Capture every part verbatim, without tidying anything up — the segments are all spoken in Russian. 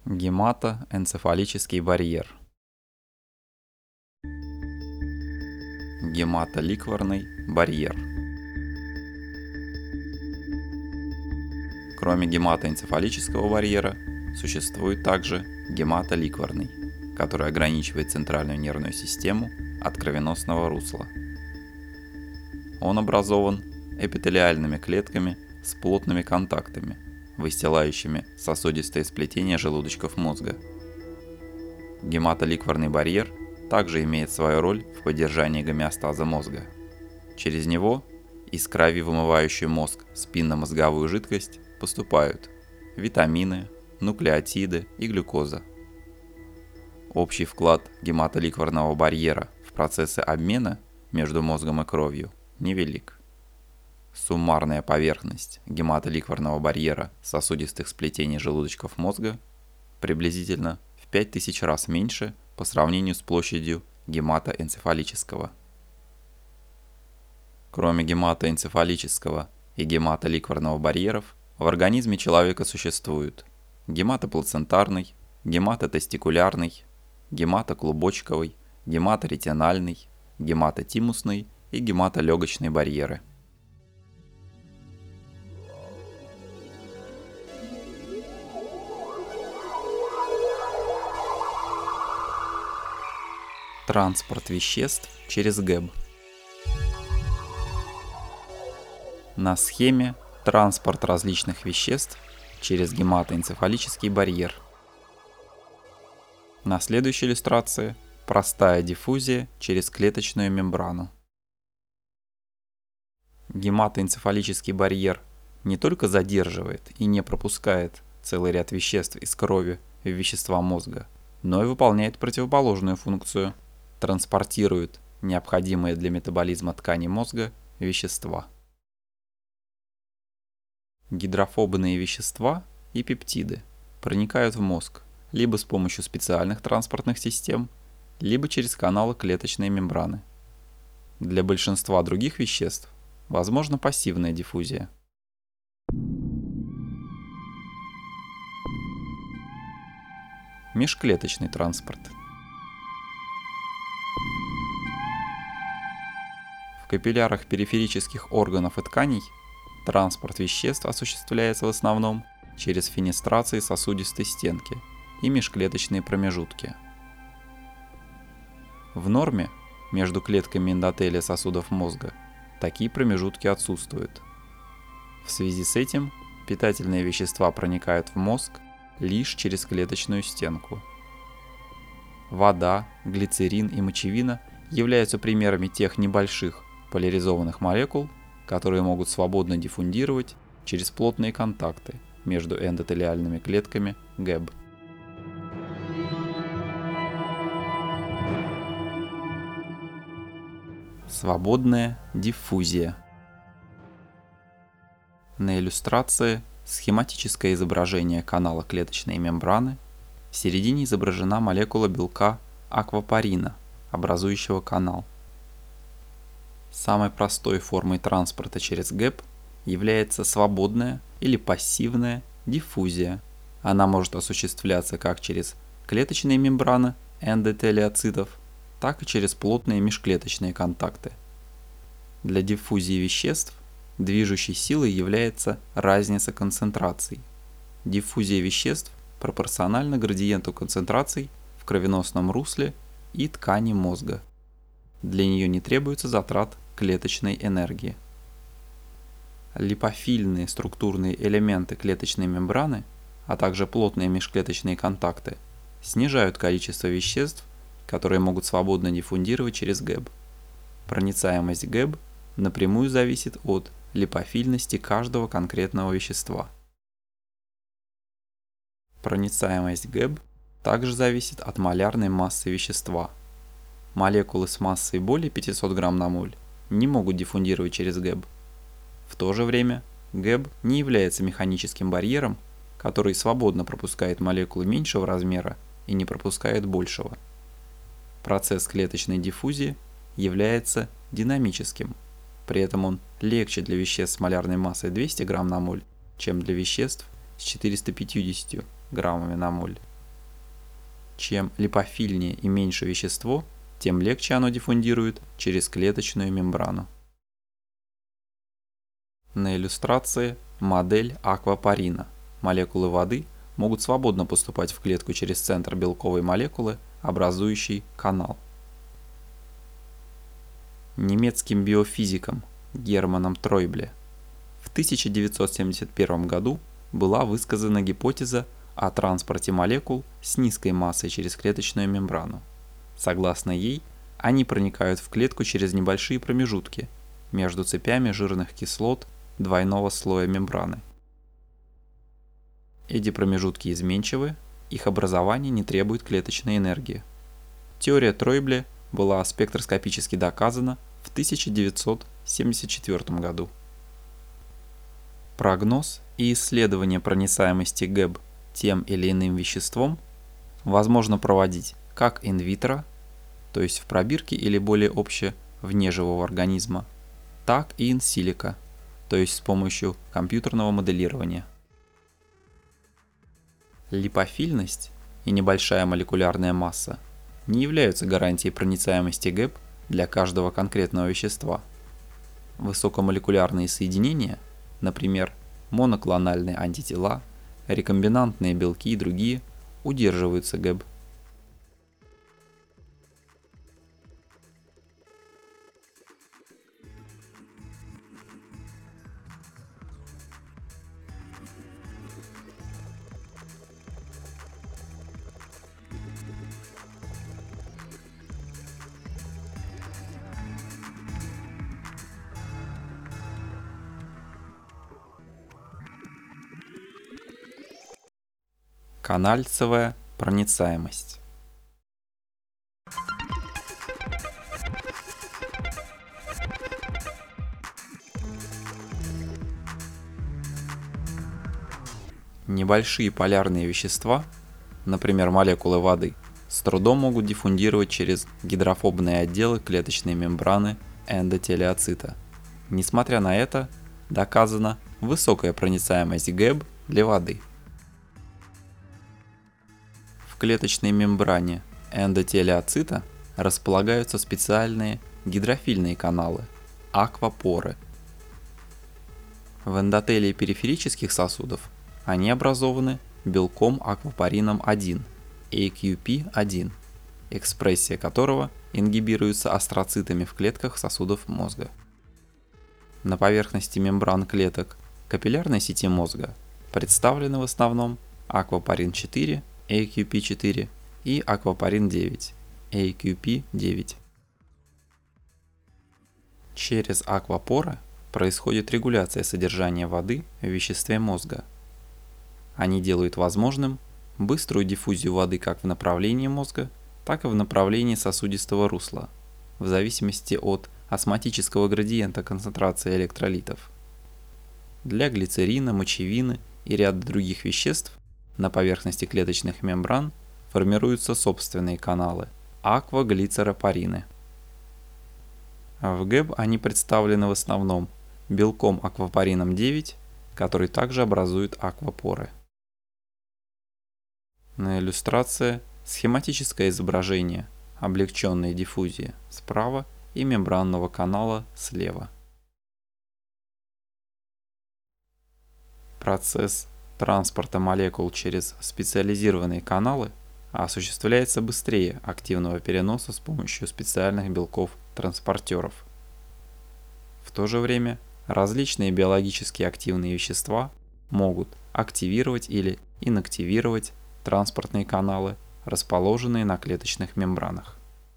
Гематоэнцефалический барьер. Гематоликварный барьер. Кроме гематоэнцефалического барьера, существует также гематоликварный, который ограничивает центральную нервную систему от кровеносного русла. Он образован эпителиальными клетками с плотными контактами, выстилающими сосудистые сплетения желудочков мозга. Гематоликварный барьер также имеет свою роль в поддержании гомеостаза мозга. Через него из крови, вымывающую мозг, спинномозговую жидкость, поступают витамины, нуклеотиды и глюкоза. Общий вклад гематоликварного барьера в процессы обмена между мозгом и кровью невелик. Суммарная поверхность гематоликварного барьера сосудистых сплетений желудочков мозга приблизительно в пять тысяч раз меньше по сравнению с площадью гематоэнцефалического. Кроме гематоэнцефалического и гематоликварного барьеров, в организме человека существуют гематоплацентарный, гематотестикулярный, гематоклубочковый, гематоретинальный, гематотимусный и гематолегочный барьеры. Транспорт веществ через ГЭБ. На схеме транспорт различных веществ через гематоэнцефалический барьер. На следующей иллюстрации простая диффузия через клеточную мембрану. Гематоэнцефалический барьер не только задерживает и не пропускает целый ряд веществ из крови в вещества мозга, но и выполняет противоположную функцию – транспортирует необходимые для метаболизма тканей мозга вещества. Гидрофобные вещества и пептиды проникают в мозг либо с помощью специальных транспортных систем, либо через каналы клеточной мембраны. Для большинства других веществ возможна пассивная диффузия. Межклеточный транспорт. В капиллярах периферических органов и тканей транспорт веществ осуществляется в основном через фенестрации сосудистой стенки и межклеточные промежутки. В норме между клетками эндотелия сосудов мозга такие промежутки отсутствуют. В связи с этим питательные вещества проникают в мозг лишь через клеточную стенку. Вода, глицерин и мочевина являются примерами тех небольших поляризованных молекул, которые могут свободно диффундировать через плотные контакты между эндотелиальными клетками ГЭБ. Свободная диффузия. На иллюстрации схематическое изображение канала клеточной мембраны. В середине изображена молекула белка аквапорина, образующего канал. Самой простой формой транспорта через ГЭБ является свободная или пассивная диффузия. Она может осуществляться как через клеточные мембраны эндотелиоцитов, так и через плотные межклеточные контакты. Для диффузии веществ движущей силой является разница концентраций. Диффузия веществ пропорциональна градиенту концентраций в кровеносном русле и ткани мозга. Для нее не требуется затрат клеточной энергии. Липофильные структурные элементы клеточной мембраны, а также плотные межклеточные контакты, снижают количество веществ, которые могут свободно диффундировать через ГЭБ. Проницаемость ГЭБ напрямую зависит от липофильности каждого конкретного вещества. Проницаемость ГЭБ также зависит от молярной массы вещества. Молекулы с массой более пятисот грамм на моль не могут диффундировать через ГЭБ. В то же время ГЭБ не является механическим барьером, который свободно пропускает молекулы меньшего размера и не пропускает большего. Процесс клеточной диффузии является динамическим, при этом он легче для веществ с молярной массой двести грамм на моль, чем для веществ с четырёхстами пятьюдесятью граммами на моль. Чем липофильнее и меньше вещество, тем легче оно диффундирует через клеточную мембрану. На иллюстрации модель аквапарина. Молекулы воды могут свободно поступать в клетку через центр белковой молекулы, образующий канал. Немецким биофизиком Германом Тройбле в тысяча девятьсот семьдесят первом году была высказана гипотеза о транспорте молекул с низкой массой через клеточную мембрану. Согласно ей, они проникают в клетку через небольшие промежутки между цепями жирных кислот двойного слоя мембраны. Эти промежутки изменчивы, их образование не требует клеточной энергии. Теория Тройбле была спектроскопически доказана в тысяча девятьсот семьдесят четвёртом году. Прогноз и исследование проницаемости ГЭБ тем или иным веществом возможно проводить как инвитро, то есть в пробирке или более обще вне живого организма, так и инсилико, то есть с помощью компьютерного моделирования. Липофильность и небольшая молекулярная масса не являются гарантией проницаемости ГЭБ для каждого конкретного вещества. Высокомолекулярные соединения, например, моноклональные антитела, рекомбинантные белки и другие, удерживаются ГЭБ. Канальцевая проницаемость. Небольшие полярные вещества, например, молекулы воды, с трудом могут диффундировать через гидрофобные отделы клеточной мембраны эндотелиоцита. Несмотря на это, доказана высокая проницаемость ГЭБ для воды. В клеточной мембране эндотелиоцита располагаются специальные гидрофильные каналы – аквапоры. В эндотелии периферических сосудов они образованы белком аквапарином один – эй кью пи один, экспрессия которого ингибируется астроцитами в клетках сосудов мозга. На поверхности мембран клеток капиллярной сети мозга представлены в основном аквапарин четыре – эй кью пи четыре и аквапарин девять – эй кью пи девять. Через аквапоры происходит регуляция содержания воды в веществе мозга. Они делают возможным быструю диффузию воды как в направлении мозга, так и в направлении сосудистого русла, в зависимости от осмотического градиента концентрации электролитов. Для глицерина, мочевины и ряда других веществ на поверхности клеточных мембран формируются собственные каналы – акваглицеропарины. В ГЭБ они представлены в основном белком аквапарином девять, который также образует аквапоры. На иллюстрации схематическое изображение облегченной диффузии справа и мембранного канала слева. Процесс транспорта молекул через специализированные каналы осуществляется быстрее активного переноса с помощью специальных белков-транспортеров. В то же время различные биологически активные вещества могут активировать или инактивировать транспортные каналы, расположенные на клеточных мембранах.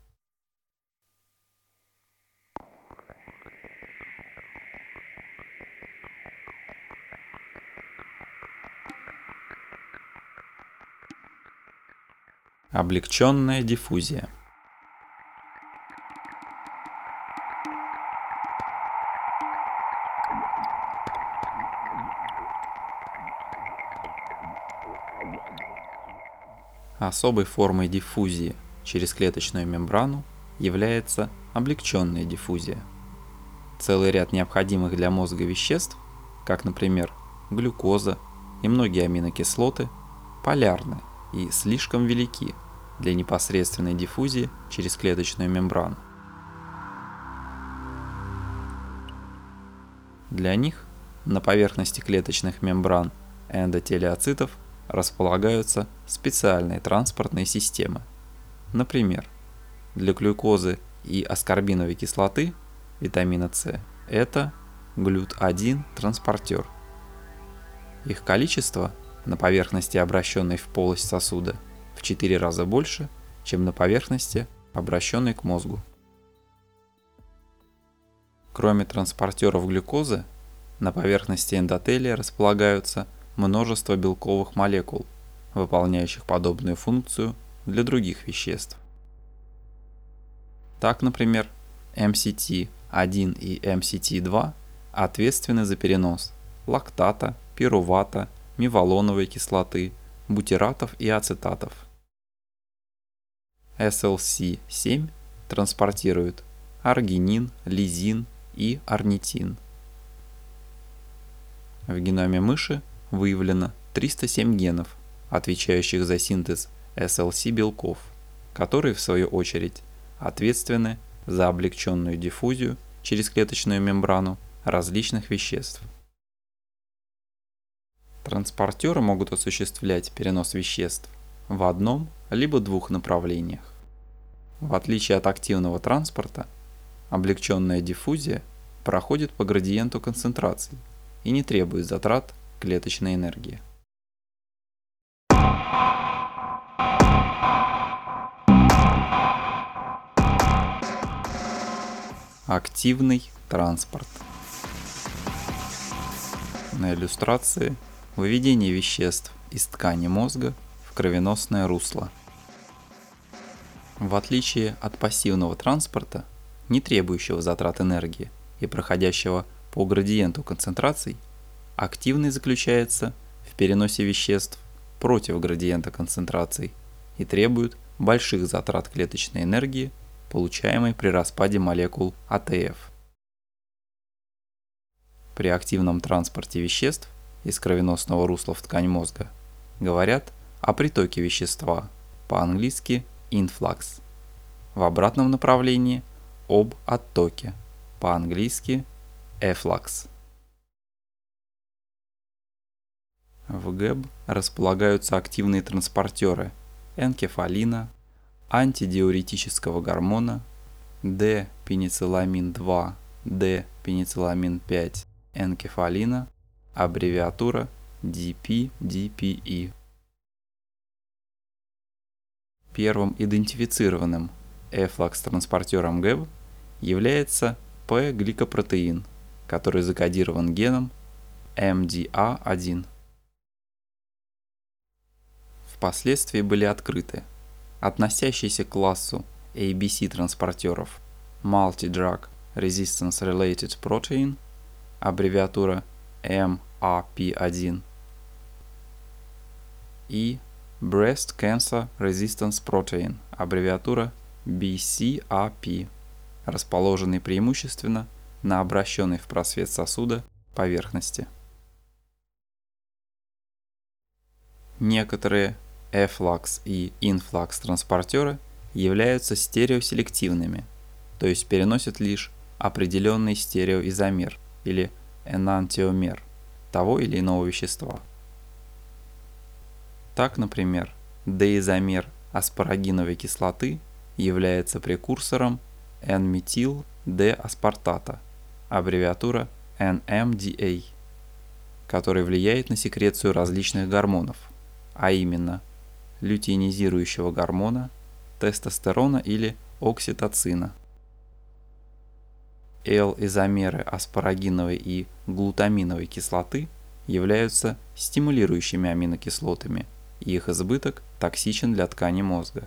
Облегченная диффузия. Особой формой диффузии через клеточную мембрану является облегченная диффузия. Целый ряд необходимых для мозга веществ, как, например, глюкоза и многие аминокислоты, полярны и слишком велики для непосредственной диффузии через клеточную мембрану. Для них на поверхности клеточных мембран эндотелеоцитов располагаются специальные транспортные системы. Например, для глюкозы и аскорбиновой кислоты витамина С это глют один транспортер. Их количество на поверхности, обращенной в полость сосуда, в четыре раза больше, чем на поверхности, обращенной к мозгу. Кроме транспортеров глюкозы, на поверхности эндотелия располагаются множество белковых молекул, выполняющих подобную функцию для других веществ. Так, например, эм си ти один и эм си ти два ответственны за перенос лактата, пирувата, мивалоновой кислоты, бутиратов и ацетатов. эс эл си семь транспортирует аргинин, лизин и орнитин. В геноме мыши выявлено триста семь генов, отвечающих за синтез эс эл си белков, которые, в свою очередь, ответственны за облегченную диффузию через клеточную мембрану различных веществ. Транспортеры могут осуществлять перенос веществ в одном либо двух направлениях. В отличие от активного транспорта, облегченная диффузия проходит по градиенту концентраций и не требует затрат клеточной энергии. Активный транспорт. На иллюстрации выведение веществ из ткани мозга в кровеносное русло. В отличие от пассивного транспорта, не требующего затрат энергии и проходящего по градиенту концентраций, активный заключается в переносе веществ против градиента концентраций и требует больших затрат клеточной энергии, получаемой при распаде молекул а тэ эф. При активном транспорте веществ из кровеносного русла в ткань мозга говорят о притоке вещества, по-английски influx, в обратном направлении об оттоке, по-английски efflux. В гэб располагаются активные транспортеры энкефалина, антидиуретического гормона, Д-пеницилламин два, Д-пеницилламин пять, энкефалина, аббревиатура ди пи ди пи и. Первым идентифицированным эфлакс-транспортером гэб является П-гликопротеин, который закодирован геном эм ди а один. Впоследствии были открыты относящиеся к классу эй би си-транспортеров Multi-Drug Resistance Related Protein, аббревиатура эм а пи один, и Breast Cancer Resistance Protein, аббревиатура би си эй пи, расположенный преимущественно на обращенной в просвет сосуда поверхности. Некоторые эфлакс и инфлакс транспортеры являются стереоселективными, то есть переносят лишь определенный стереоизомер или энантиомер того или иного вещества. Так, например, деизомер аспарагиновой кислоты является прекурсором эн-метил-д-аспартата, аббревиатура эн эм ди эй, который влияет на секрецию различных гормонов, а именно лютеинизирующего гормона, тестостерона или окситоцина. Л-изомеры аспарагиновой и глутаминовой кислоты являются стимулирующими аминокислотами, и их избыток токсичен для ткани мозга.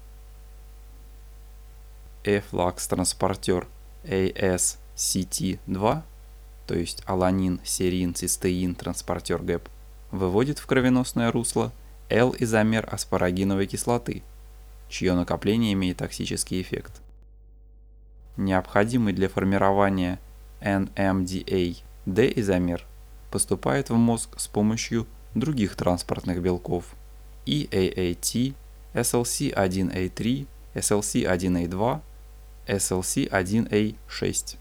Эфлакс-транспортер эй эс си ти два, то есть аланин, серин, цистеин транспортер гэб, выводит в кровеносное русло Л-изомер аспарагиновой кислоты, чье накопление имеет токсический эффект. Необходимый для формирования эн эм ди эй D-изомер поступает в мозг с помощью других транспортных белков и эй эй ти, эс эл си один эй три, эс эл си один эй два, эс эл си один эй шесть.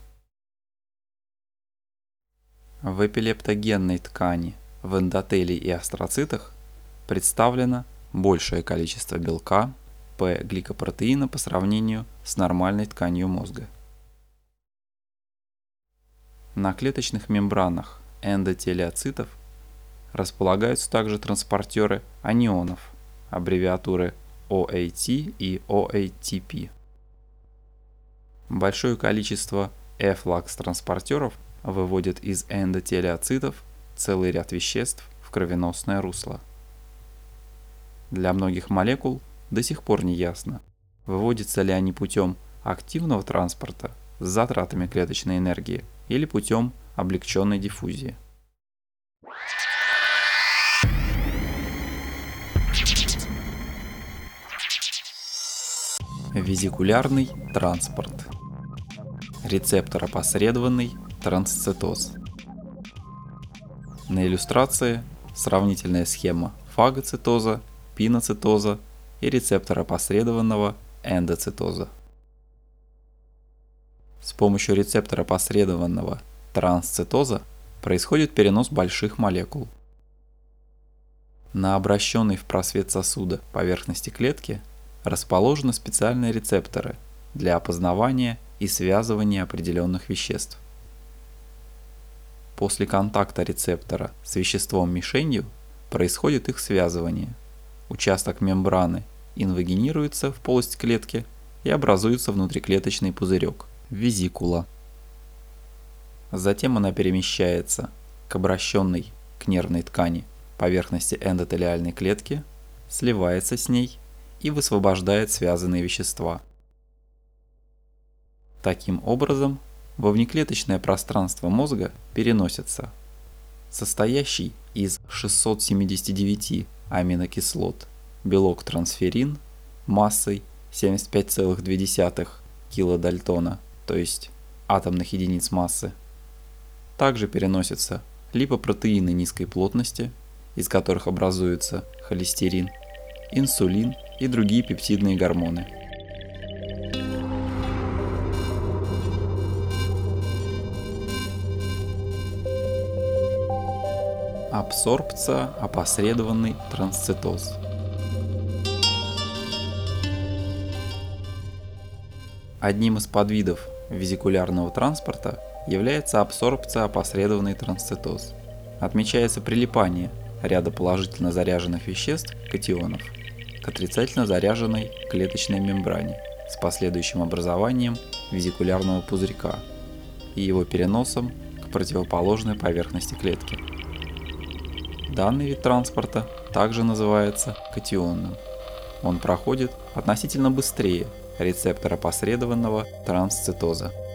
В эпилептогенной ткани, в эндотелии и астроцитах представлено большее количество белка, П-гликопротеина по сравнению с нормальной тканью мозга. На клеточных мембранах эндотелиоцитов располагаются также транспортеры анионов, аббревиатуры о эй ти и о эй ти пи. Большое количество эфлакс-транспортеров выводит из эндотелиоцитов целый ряд веществ в кровеносное русло. Для многих молекул до сих пор не ясно, выводятся ли они путем активного транспорта с затратами клеточной энергии или путем облегченной диффузии. Везикулярный транспорт. Рецепторопосредованный трансцитоз. На иллюстрации сравнительная схема фагоцитоза, пиноцитоза и рецепторопосредованного эндоцитоза. С помощью рецепторопосредованного трансцитоза происходит перенос больших молекул. На обращенной в просвет сосуда поверхности клетки расположены специальные рецепторы для опознавания и связывания определенных веществ. После контакта рецептора с веществом-мишенью происходит их связывание. Участок мембраны инвагинируется в полость клетки и образуется внутриклеточный пузырек – везикула. Затем она перемещается к обращенной к нервной ткани поверхности эндотелиальной клетки, сливается с ней и высвобождает связанные вещества. Таким образом, во внеклеточное пространство мозга переносится состоящий из шестисот семидесяти девяти аминокислот белок трансферин массой семьдесят пять целых две десятых килодальтона, то есть атомных единиц массы. Также переносятся липопротеины низкой плотности, из которых образуются холестерин, инсулин и другие пептидные гормоны. Абсорбция, опосредованный трансцитоз. Одним из подвидов везикулярного транспорта является абсорбция, опосредованный трансцитоз. Отмечается прилипание ряда положительно заряженных веществ, катионов, к отрицательно заряженной клеточной мембране с последующим образованием везикулярного пузырька и его переносом к противоположной поверхности клетки. Данный вид транспорта также называется катионным. Он проходит относительно быстрее рецепторопосредованного трансцитоза.